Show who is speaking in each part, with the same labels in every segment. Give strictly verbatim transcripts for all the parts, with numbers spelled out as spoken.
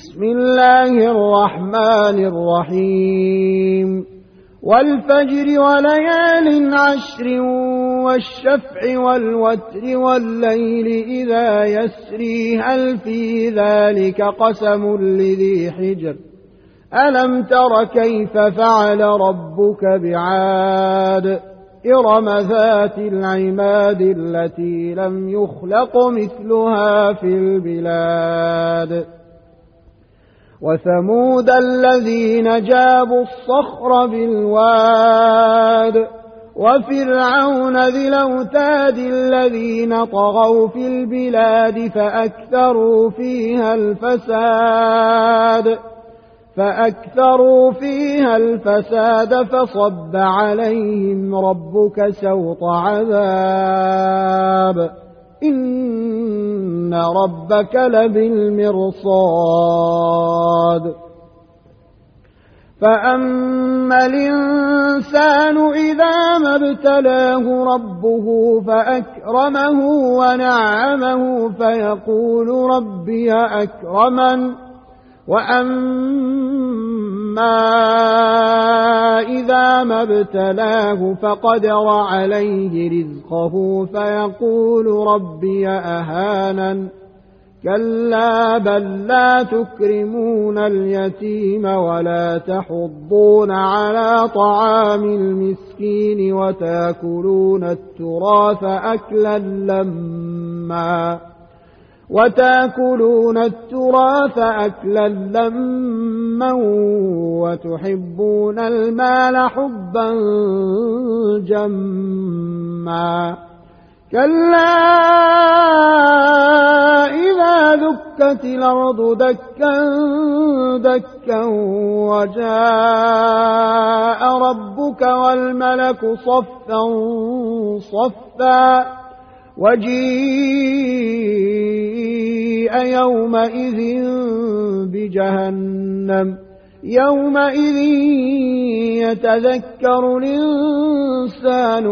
Speaker 1: بسم الله الرحمن الرحيم والفجر وليال عشر والشفع والوتر والليل إذا يسري هل في ذلك قسم لذي حجر ألم تر كيف فعل ربك بعاد إرم ذات العماد التي لم يخلق مثلها في البلاد وثمود الذين جابوا الصخر بالواد وفرعون ذي الأوتاد الذين طغوا في البلاد فأكثروا فيها الفساد فأكثروا فيها الفساد فصب عليهم ربك سوط عذاب إن ربك لبالمرصاد فأما الإنسان إذا ما ابتلاه ربه فأكرمه ونعمه فيقول ربي أكرمن وأما إذا ما ابتلاه فقدر عليه رزقه فيقول ربي أهانن كلا بل لا تكرمون اليتيم ولا تحضون على طعام المسكين وتأكلون التراث أكلا لما وتأكلون التراث أكلا لما وتحبون المال حبا جما كلا إذا دكت الأرض دكا دكا وجاء ربك والملك صفا صفا وجيء يومئذ بجهنم يومئذ يتذكر الإنسان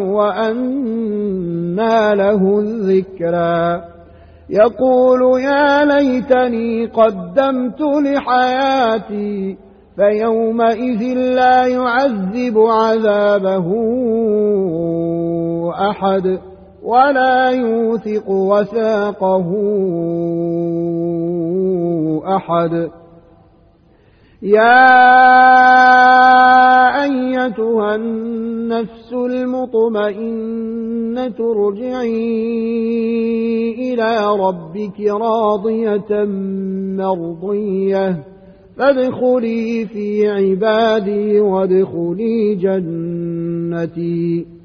Speaker 1: وأنى له الذكرى يقول يا ليتني قدمت لحياتي فيومئذ لا يعذب عذابه أحد ولا يوثق وثاقه أحد يا أيتها النفس المطمئنة ارجعي إلى ربك راضية مرضية فادخلي في عبادي وادخلي جنتي